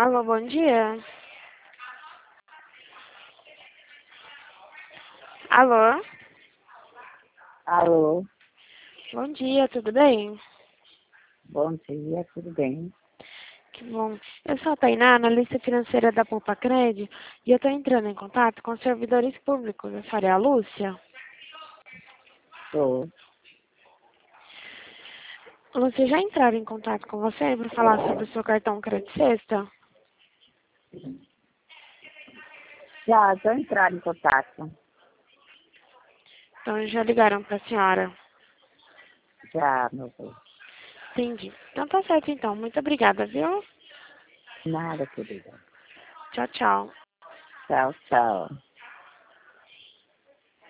Alô, bom dia. Alô, Alô, bom dia, tudo bem? bom dia, tudo bem? Que bom. Eu sou a Tainá, analista financeira da Poupa Cred, e eu estou entrando em contato com os servidores públicos. Eu falei a Lúcia. Tô. Lúcia, já entraram em contato com você para falar sobre o seu cartão Crédito Sexta? Já entraram em contato. Então, já ligaram para a senhora. Já, meu bem. Entendi. Então, tá certo, então. Muito obrigada, viu? Nada, querida. Tchau, tchau. Tchau, tchau.